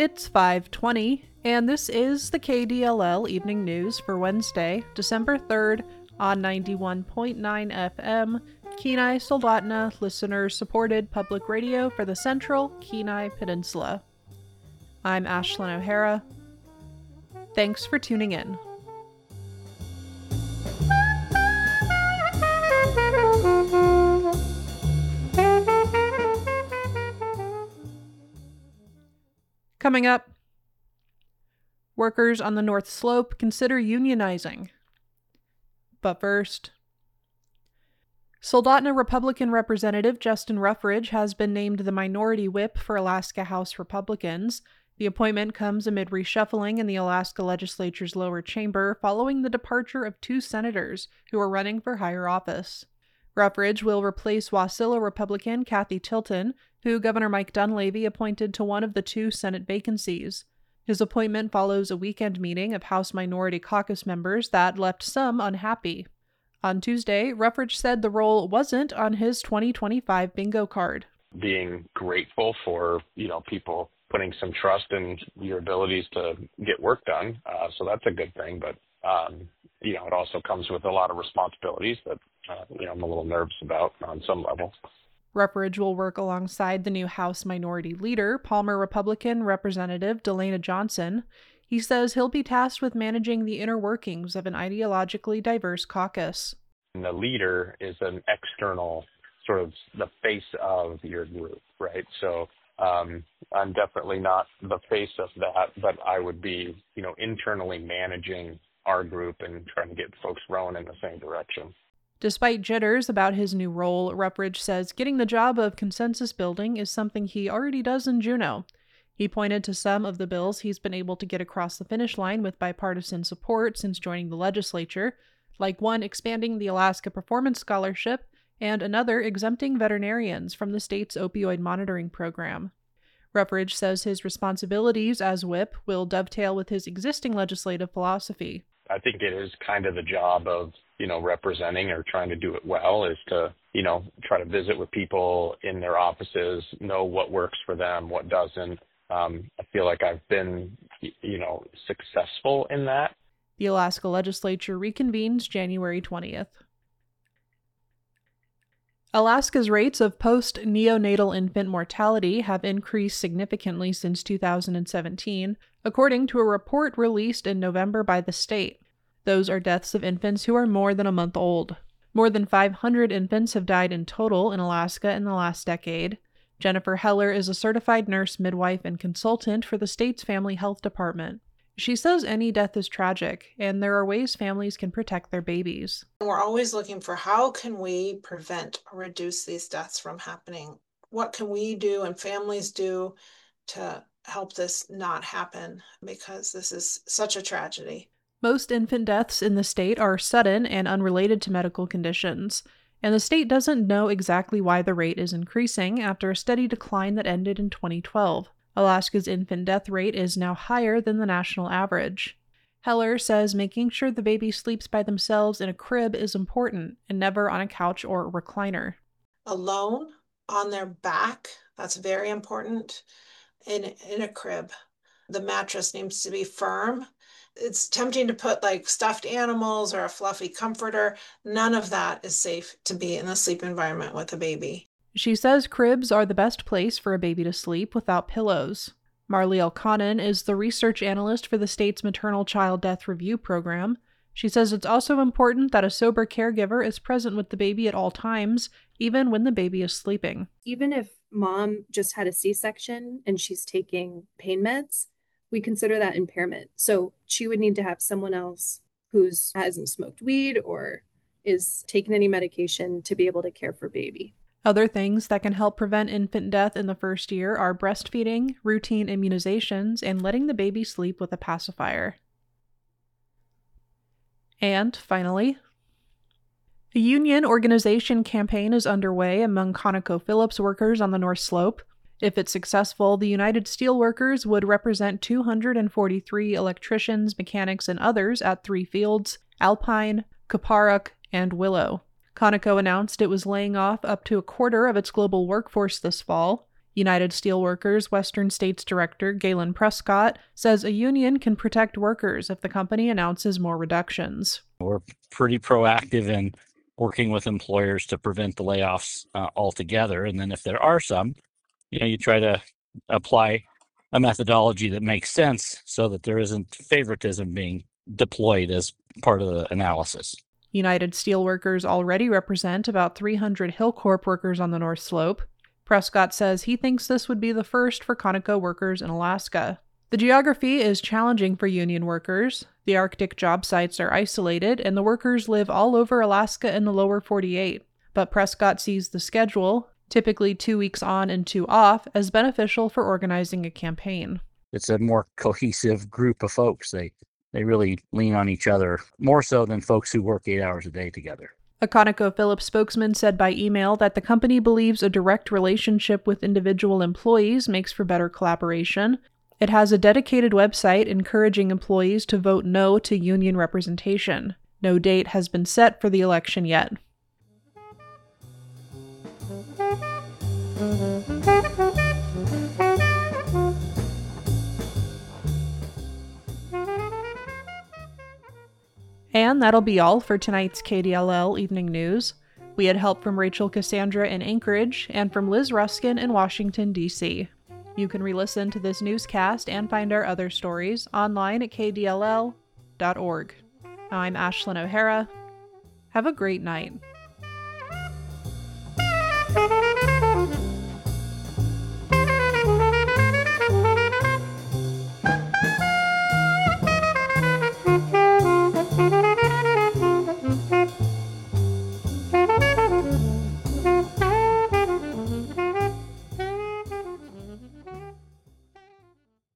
It's 5:20, and this is the KDLL Evening News for Wednesday, December 3rd on 91.9 FM, Kenai Soldotna listener-supported public radio for the Central Kenai Peninsula. I'm Ashlyn O'Hara. Thanks for tuning in. Coming up, workers on the North Slope consider unionizing. But first, Soldotna Republican Representative Justin Ruffridge has been named the minority whip for Alaska House Republicans. The appointment comes amid reshuffling in the Alaska legislature's lower chamber following the departure of two senators who are running for higher office. Ruffridge will replace Wasilla Republican Kathy Tilton, who Governor Mike Dunleavy appointed to one of the two Senate vacancies. His appointment follows a weekend meeting of House Minority Caucus members that left some unhappy. On Tuesday, Ruffridge said the role wasn't on his 2025 bingo card. Being grateful for, people putting some trust in your abilities to get work done. So that's a good thing. But, it also comes with a lot of responsibilities that, I'm a little nervous about on some level. Ruffridge will work alongside the new House Minority Leader, Palmer Republican Representative Delana Johnson. He says he'll be tasked with managing the inner workings of an ideologically diverse caucus. And the leader is an external, sort of the face of your group, right? So I'm definitely not the face of that, but I would be, internally managing our group and trying to get folks rowing in the same direction. Despite jitters about his new role, Ruffridge says getting the job of consensus building is something he already does in Juneau. He pointed to some of the bills he's been able to get across the finish line with bipartisan support since joining the legislature, like one expanding the Alaska Performance Scholarship and another exempting veterinarians from the state's opioid monitoring program. Ruffridge says his responsibilities as whip will dovetail with his existing legislative philosophy. I think it is kind of the job of, representing or trying to do it well is to, try to visit with people in their offices, know what works for them, what doesn't. I feel like I've been, successful in that. The Alaska legislature reconvenes January 20th. Alaska's rates of post-neonatal infant mortality have increased significantly since 2017, according to a report released in November by the state. Those are deaths of infants who are more than a month old. More than 500 infants have died in total in Alaska in the last decade. Jennifer Heller is a certified nurse, midwife, and consultant for the state's Family Health Department. She says any death is tragic, and there are ways families can protect their babies. We're always looking for how can we prevent or reduce these deaths from happening? What can we do and families do to help this not happen? Because this is such a tragedy. Most infant deaths in the state are sudden and unrelated to medical conditions, and the state doesn't know exactly why the rate is increasing after a steady decline that ended in 2012. Alaska's infant death rate is now higher than the national average. Heller says making sure the baby sleeps by themselves in a crib is important and never on a couch or recliner. Alone, on their back, that's very important, in a crib. The mattress needs to be firm. It's tempting to put like stuffed animals or a fluffy comforter. None of that is safe to be in a sleep environment with a baby. She says cribs are the best place for a baby to sleep without pillows. Marley Elconin is the research analyst for the state's maternal child death review program. She says it's also important that a sober caregiver is present with the baby at all times, even when the baby is sleeping. Even if mom just had a C-section and she's taking pain meds, we consider that impairment. So she would need to have someone else who hasn't smoked weed or is taking any medication to be able to care for baby. Other things that can help prevent infant death in the first year are breastfeeding, routine immunizations, and letting the baby sleep with a pacifier. And finally, a union organization campaign is underway among ConocoPhillips workers on the North Slope. If it's successful, the United Steelworkers would represent 243 electricians, mechanics, and others at three fields: Alpine, Kaparuk, and Willow. Conoco announced it was laying off up to a quarter of its global workforce this fall. United Steelworkers Western States Director Galen Prescott says a union can protect workers if the company announces more reductions. We're pretty proactive in working with employers to prevent the layoffs altogether. And then if there are some, you try to apply a methodology that makes sense so that there isn't favoritism being deployed as part of the analysis. United Steelworkers already represent about 300 Hillcorp workers on the North Slope. Prescott says he thinks this would be the first for Conoco workers in Alaska. The geography is challenging for union workers. The Arctic job sites are isolated, and the workers live all over Alaska and the lower 48. But Prescott sees the schedule, typically 2 weeks on and 2 off, as beneficial for organizing a campaign. It's a more cohesive group of folks. They really lean on each other, more so than folks who work 8 hours a day together. A ConocoPhillips spokesman said by email that the company believes a direct relationship with individual employees makes for better collaboration. It has a dedicated website encouraging employees to vote no to union representation. No date has been set for the election yet. And that'll be all for tonight's KDLL Evening News. We had help from Rachel Cassandra in Anchorage and from Liz Ruskin in Washington, D.C. You can re-listen to this newscast and find our other stories online at kdll.org. I'm Ashlyn O'Hara. Have a great night.